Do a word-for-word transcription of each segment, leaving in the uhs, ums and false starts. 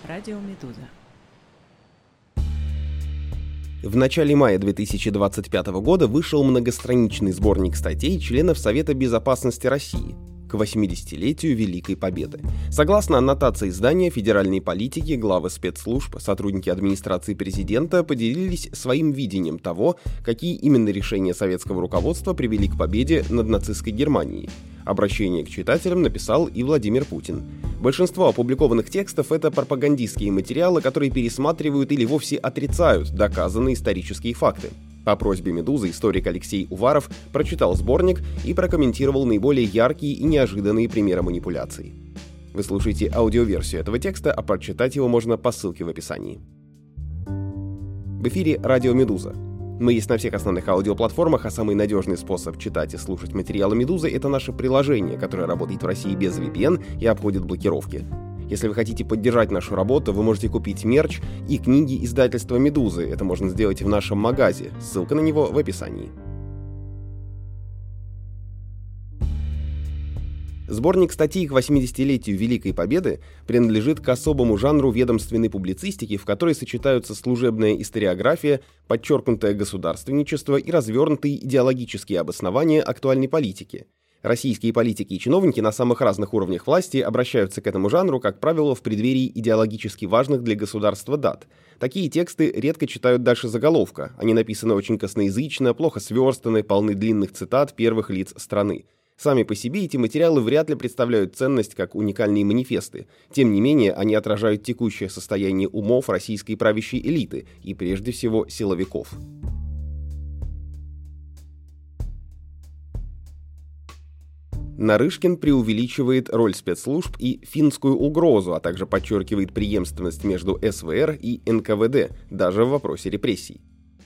Радио Медуза. В начале мая две тысячи двадцать пятого года вышел многостраничный сборник статей членов Совета Безопасности России к восьмидесятилетию Великой Победы. Согласно аннотации издания федеральной политики, главы спецслужб, сотрудники администрации президента поделились своим видением того, какие именно решения советского руководства привели к победе над нацистской Германией. Обращение к читателям написал и Владимир Путин. Большинство опубликованных текстов — это пропагандистские материалы, которые пересматривают или вовсе отрицают доказанные исторические факты. По просьбе «Медузы» историк Алексей Уваров прочитал сборник и прокомментировал наиболее яркие и неожиданные примеры манипуляций. Вы слушаете аудиоверсию этого текста, а прочитать его можно по ссылке в описании. В эфире «Радио Медуза». Мы есть на всех основных аудиоплатформах, а самый надежный способ читать и слушать материалы «Медузы» — это наше приложение, которое работает в России без ви пи эн и обходит блокировки. Если вы хотите поддержать нашу работу, вы можете купить мерч и книги издательства «Медузы». Это можно сделать в нашем магазе. Ссылка на него в описании. Сборник статей к восьмидесятилетию Великой Победы принадлежит к особому жанру ведомственной публицистики, в которой сочетаются служебная историография, подчеркнутое государственничество и развернутые идеологические обоснования актуальной политики. Российские политики и чиновники на самых разных уровнях власти обращаются к этому жанру, как правило, в преддверии идеологически важных для государства дат. Такие тексты редко читают дальше заголовка. Они написаны очень косноязычно, плохо сверстаны, полны длинных цитат первых лиц страны. Сами по себе эти материалы вряд ли представляют ценность как уникальные манифесты. Тем не менее, они отражают текущее состояние умов российской правящей элиты и, прежде всего, силовиков. Нарышкин преувеличивает роль спецслужб и финскую угрозу, а также подчеркивает преемственность между эс вэ эр и эн ка вэ дэ, даже в вопросе репрессий.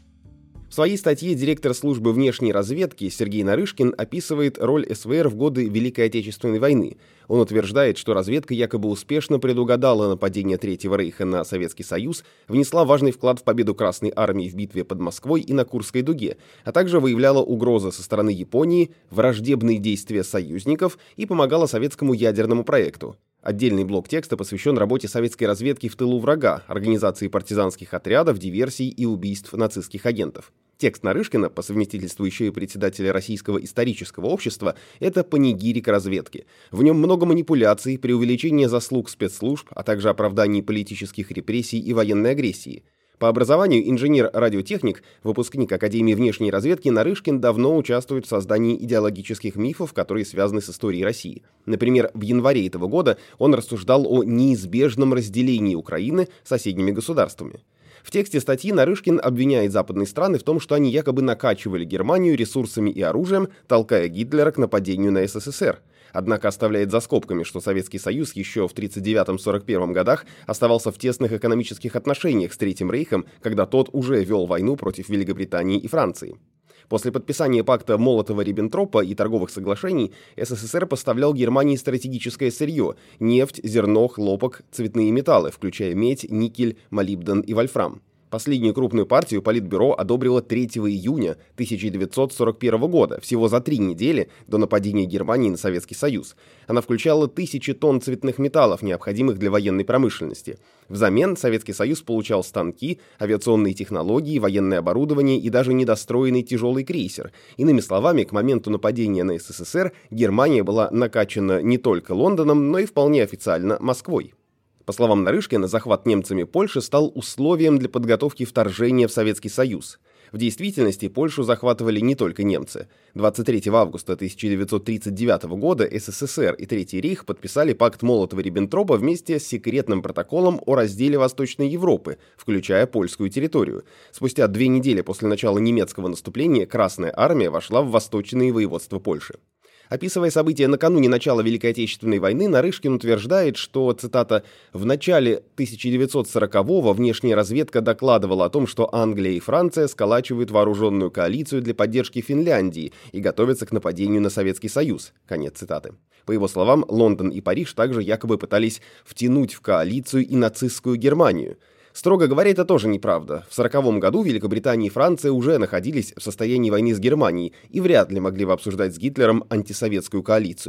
В своей статье директор службы внешней разведки Сергей Нарышкин описывает роль эс вэ эр в годы Великой Отечественной войны. Он утверждает, что разведка якобы успешно предугадала нападение Третьего рейха на Советский Союз, внесла важный вклад в победу Красной армии в битве под Москвой и на Курской дуге, а также выявляла угрозы со стороны Японии, враждебные действия союзников и помогала советскому ядерному проекту. Отдельный блок текста посвящен работе советской разведки в тылу врага, организации партизанских отрядов, диверсий и убийств нацистских агентов. Текст Нарышкина, по совместительству еще и председателя Российского исторического общества, это панигирик разведки. В нем много манипуляций, преувеличения заслуг спецслужб, а также оправданий политических репрессий и военной агрессии. По образованию инженер-радиотехник, выпускник Академии внешней разведки, Нарышкин давно участвует в создании идеологических мифов, которые связаны с историей России. Например, в январе этого года он рассуждал о неизбежном разделении Украины соседними государствами. В тексте статьи Нарышкин обвиняет западные страны в том, что они якобы накачивали Германию ресурсами и оружием, толкая Гитлера к нападению на эс эс эс эр. Однако оставляет за скобками, что Советский Союз еще в тридцать девятом — сорок первом годах оставался в тесных экономических отношениях с Третьим рейхом, когда тот уже вел войну против Великобритании и Франции. После подписания пакта Молотова-Риббентропа и торговых соглашений эс эс эс эр поставлял Германии стратегическое сырье – нефть, зерно, хлопок, цветные металлы, включая медь, никель, молибден и вольфрам. Последнюю крупную партию Политбюро одобрило третьего июня тысяча девятьсот сорок первого года, всего за три недели до нападения Германии на Советский Союз. Она включала тысячи тонн цветных металлов, необходимых для военной промышленности. Взамен Советский Союз получал станки, авиационные технологии, военное оборудование и даже недостроенный тяжелый крейсер. Иными словами, к моменту нападения на эс эс эс эр Германия была накачана не только Лондоном, но и вполне официально Москвой. По словам Нарышкина, захват немцами Польши стал условием для подготовки вторжения в Советский Союз. В действительности Польшу захватывали не только немцы. двадцать третьего августа тысяча девятьсот тридцать девятого года эс эс эс эр и Третий рейх подписали пакт Молотова-Риббентропа вместе с секретным протоколом о разделе Восточной Европы, включая польскую территорию. Спустя две недели после начала немецкого наступления Красная армия вошла в восточные воеводства Польши. Описывая события накануне начала Великой Отечественной войны, Нарышкин утверждает, что, цитата, «в начале тысяча девятьсот сорокового внешняя разведка докладывала о том, что Англия и Франция сколачивают вооруженную коалицию для поддержки Финляндии и готовятся к нападению на Советский Союз». Конец цитаты. По его словам, Лондон и Париж также якобы пытались втянуть в коалицию и нацистскую Германию. Строго говоря, это тоже неправда. В сороковом году Великобритания и Франция уже находились в состоянии войны с Германией и вряд ли могли бы обсуждать с Гитлером антисоветскую коалицию.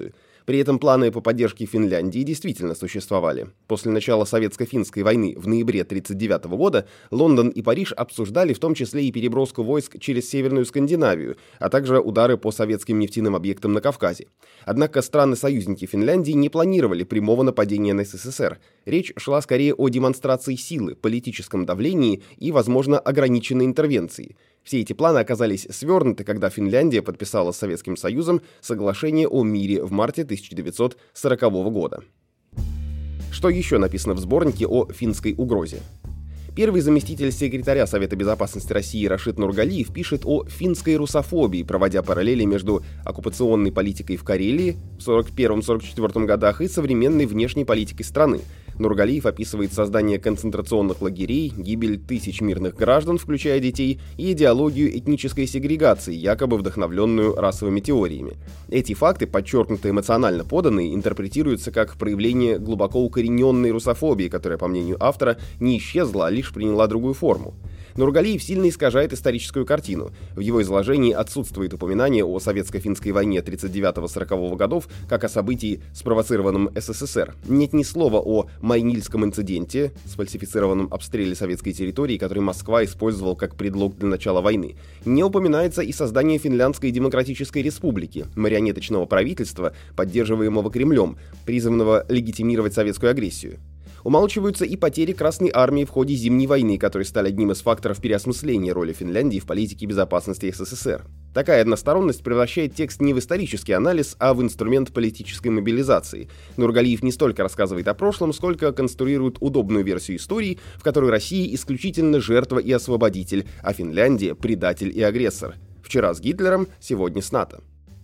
При этом планы по поддержке Финляндии действительно существовали. После начала Советско-финской войны в ноябре тысяча девятьсот тридцать девятого года Лондон и Париж обсуждали в том числе и переброску войск через Северную Скандинавию, а также удары по советским нефтяным объектам на Кавказе. Однако страны-союзники Финляндии не планировали прямого нападения на СССР. Речь шла скорее о демонстрации силы, политическом давлении и, возможно, ограниченной интервенции. Все эти планы оказались свернуты, когда Финляндия подписала с Советским Союзом соглашение о мире в марте тысяча девятьсот сорокового года. Что еще написано в сборнике о финской угрозе? Первый заместитель секретаря Совета безопасности России Рашид Нургалиев пишет о финской русофобии, проводя параллели между оккупационной политикой в Карелии в сорок первом — сорок четвёртом годах и современной внешней политикой страны. Нургалиев описывает создание концентрационных лагерей, гибель тысяч мирных граждан, включая детей, и идеологию этнической сегрегации, якобы вдохновленную расовыми теориями. Эти факты, подчеркнуто эмоционально поданные, интерпретируются как проявление глубоко укорененной русофобии, которая, по мнению автора, не исчезла, а лишь приняла другую форму. Нургалиев сильно искажает историческую картину. В его изложении отсутствует упоминание о советско-финской войне тридцать девятого — сорокового годов как о событии, спровоцированном СССР. Нет ни слова о Майнильском инциденте, сфальсифицированном обстреле советской территории, который Москва использовала как предлог для начала войны. Не упоминается и создание Финляндской Демократической Республики, марионеточного правительства, поддерживаемого Кремлем, призванного легитимировать советскую агрессию. Умалчиваются и потери Красной Армии в ходе Зимней войны, которые стали одним из факторов переосмысления роли Финляндии в политике безопасности СССР. Такая односторонность превращает текст не в исторический анализ, а в инструмент политической мобилизации. Нургалиев не столько рассказывает о прошлом, сколько конструирует удобную версию истории, в которой Россия исключительно жертва и освободитель, а Финляндия — предатель и агрессор. Вчера с Гитлером, сегодня с НАТО.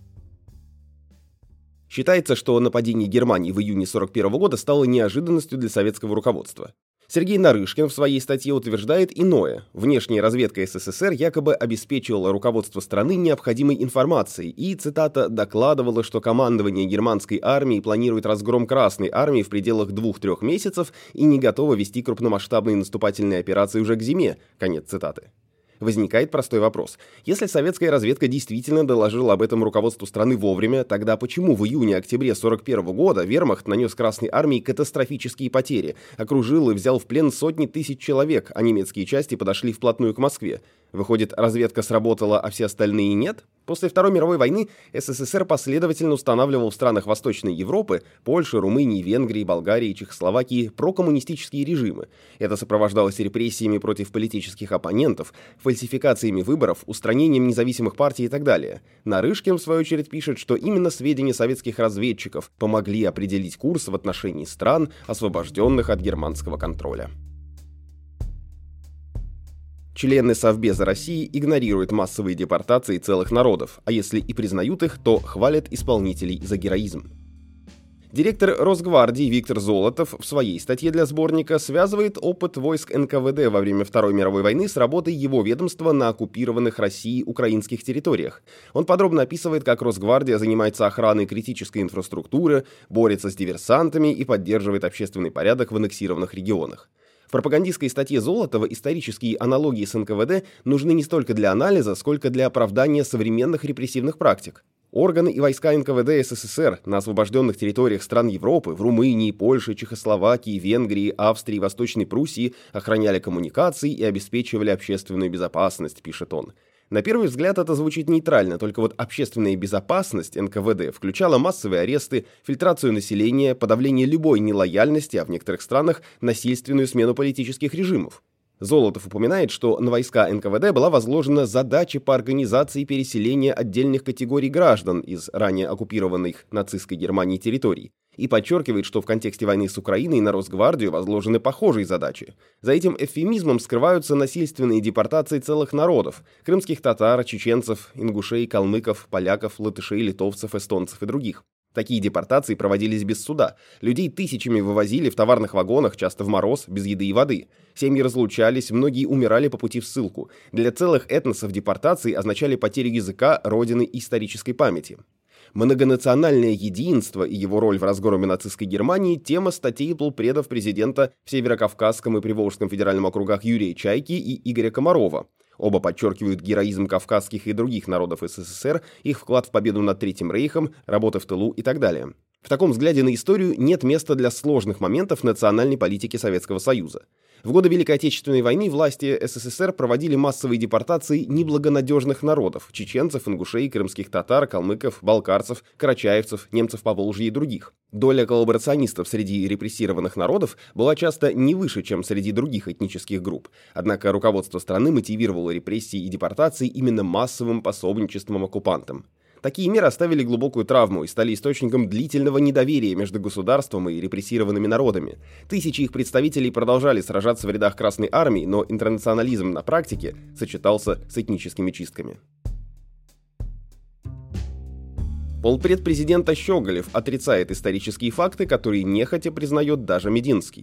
Считается, что нападение Германии в июне сорок первого года стало неожиданностью для советского руководства. Сергей Нарышкин в своей статье утверждает иное. Внешняя разведка СССР якобы обеспечивала руководство страны необходимой информацией и, цитата, «докладывала, что командование германской армии планирует разгром Красной армии в пределах двух-трех месяцев и не готово вести крупномасштабные наступательные операции уже к зиме». Конец цитаты. Возникает простой вопрос. Если советская разведка действительно доложила об этом руководству страны вовремя, тогда почему в июне-октябре сорок первого года вермахт нанес Красной армии катастрофические потери, окружил и взял в плен сотни тысяч человек, а немецкие части подошли вплотную к Москве? Выходит, разведка сработала, а все остальные нет? После Второй мировой войны СССР последовательно устанавливал в странах Восточной Европы, Польши, Румынии, Венгрии, Болгарии, Чехословакии прокоммунистические режимы. Это сопровождалось репрессиями против политических оппонентов, фальсификациями выборов, устранением независимых партий и так далее. Нарышкин, в свою очередь, пишет, что именно сведения советских разведчиков помогли определить курс в отношении стран, освобожденных от германского контроля. Члены Совбеза России игнорируют массовые депортации целых народов, а если и признают их, то хвалят исполнителей за героизм. Директор Росгвардии Виктор Золотов в своей статье для сборника связывает опыт войск эн ка вэ дэ во время Второй мировой войны с работой его ведомства на оккупированных Россией украинских территориях. Он подробно описывает, как Росгвардия занимается охраной критической инфраструктуры, борется с диверсантами и поддерживает общественный порядок в аннексированных регионах. В пропагандистской статье Золотова исторические аналогии с эн ка вэ дэ нужны не столько для анализа, сколько для оправдания современных репрессивных практик. Органы и войска эн ка вэ дэ эс эс эс эр на освобожденных территориях стран Европы, в Румынии, Польше, Чехословакии, Венгрии, Австрии и Восточной Пруссии охраняли коммуникации и обеспечивали общественную безопасность, пишет он. На первый взгляд это звучит нейтрально, только вот общественная безопасность эн ка вэ дэ включала массовые аресты, фильтрацию населения, подавление любой нелояльности, а в некоторых странах насильственную смену политических режимов. Золотов упоминает, что на войска эн ка вэ дэ была возложена задача по организации переселения отдельных категорий граждан из ранее оккупированных нацистской Германией территорий, и подчеркивает, что в контексте войны с Украиной на Росгвардию возложены похожие задачи. За этим эвфемизмом скрываются насильственные депортации целых народов – крымских татар, чеченцев, ингушей, калмыков, поляков, латышей, литовцев, эстонцев и других. Такие депортации проводились без суда. Людей тысячами вывозили в товарных вагонах, часто в мороз, без еды и воды. Семьи разлучались, многие умирали по пути в ссылку. Для целых этносов депортации означали потерю языка, родины и исторической памяти. Многонациональное единство и его роль в разгроме нацистской Германии – тема статей полпредов президента в Северокавказском и Приволжском федеральном округах Юрия Чайки и Игоря Комарова. Оба подчеркивают героизм кавказских и других народов эс эс эс эр, их вклад в победу над Третьим рейхом, работа в тылу и так далее. В таком взгляде на историю нет места для сложных моментов национальной политики Советского Союза. В годы Великой Отечественной войны власти СССР проводили массовые депортации неблагонадежных народов – чеченцев, ингушей, крымских татар, калмыков, балкарцев, карачаевцев, немцев Поволжья и других. Доля коллаборационистов среди репрессированных народов была часто не выше, чем среди других этнических групп. Однако руководство страны мотивировало репрессии и депортации именно массовым пособничеством оккупантам. Такие меры оставили глубокую травму и стали источником длительного недоверия между государством и репрессированными народами. Тысячи их представителей продолжали сражаться в рядах Красной Армии, но интернационализм на практике сочетался с этническими чистками. Полпред президента Щеголев отрицает исторические факты, которые нехотя признает даже Мединский.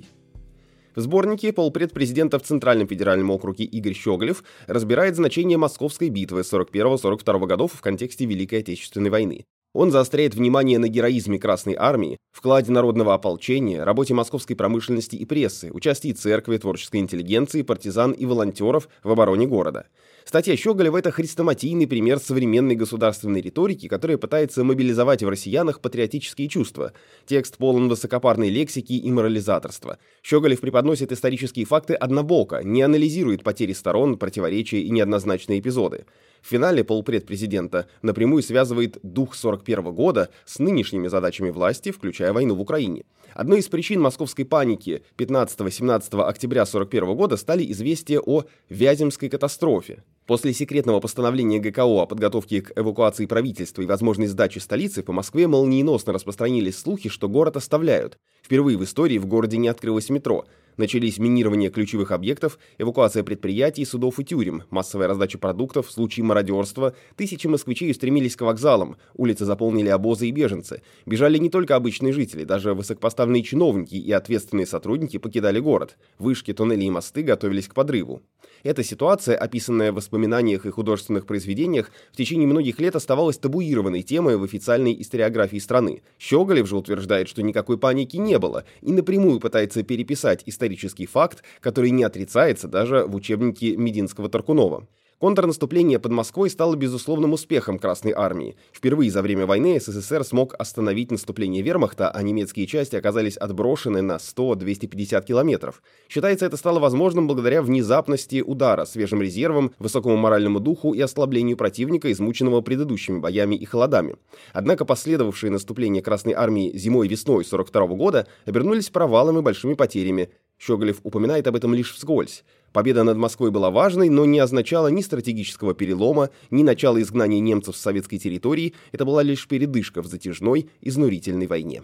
В сборнике полпред президента в Центральном федеральном округе Игорь Щеголев разбирает значение Московской битвы сорок первого — сорок второго годов в контексте Великой Отечественной войны. Он заостряет внимание на героизме Красной Армии, вкладе народного ополчения, работе московской промышленности и прессы, участии церкви, творческой интеллигенции, партизан и волонтеров в обороне города. Статья Щеголева – это хрестоматийный пример современной государственной риторики, которая пытается мобилизовать в россиянах патриотические чувства. Текст полон высокопарной лексики и морализаторства. Щеголев преподносит исторические факты однобоко, не анализирует потери сторон, противоречия и неоднозначные эпизоды. В финале полпред президента напрямую связывает дух сорок первого года с нынешними задачами власти, включая войну в Украине. Одной из причин московской паники пятнадцатого-семнадцатого октября сорок первого года стали известия о Вяземской катастрофе. После секретного постановления гэ ка о о подготовке к эвакуации правительства и возможной сдачи столицы по Москве молниеносно распространились слухи, что город оставляют. Впервые в истории в городе не открылось метро. Начались минирование ключевых объектов, эвакуация предприятий, судов и тюрем, массовая раздача продуктов, случаи мародерства. Тысячи москвичей устремились к вокзалам, улицы заполнили обозы и беженцы. Бежали не только обычные жители, даже высокопоставленные чиновники и ответственные сотрудники покидали город. Вышки, туннели и мосты готовились к подрыву. Эта ситуация, описанная в воспоминаниях и художественных произведениях, в течение многих лет оставалась табуированной темой в официальной историографии страны. Щеголев же утверждает, что никакой паники не было, и напрямую пытается переписать исторический факт, который не отрицается даже в учебнике Мединского-Таркунова. Контрнаступление под Москвой стало безусловным успехом Красной Армии. Впервые за время войны СССР смог остановить наступление вермахта, а немецкие части оказались отброшены на сто — двести пятьдесят километров. Считается, это стало возможным благодаря внезапности удара, свежим резервам, высокому моральному духу и ослаблению противника, измученного предыдущими боями и холодами. Однако последовавшие наступления Красной Армии зимой и весной сорок второго года обернулись провалом и большими потерями. Щеголев упоминает об этом лишь вскользь. Победа над Москвой была важной, но не означала ни стратегического перелома, ни начала изгнания немцев с советской территории. Это была лишь передышка в затяжной, изнурительной войне.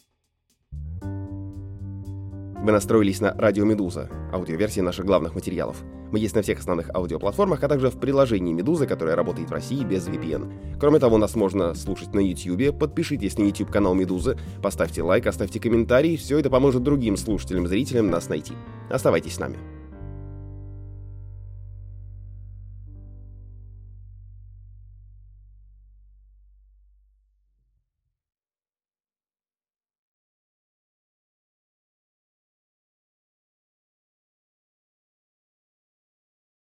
Вы настроились на Радио Медуза, аудиоверсии наших главных материалов. Мы есть на всех основных аудиоплатформах, а также в приложении Медузы, которое работает в России без ви пи эн. Кроме того, нас можно слушать на YouTube. Подпишитесь на YouTube-канал Медузы, поставьте лайк, оставьте комментарий. Все это поможет другим слушателям, зрителям нас найти. Оставайтесь с нами.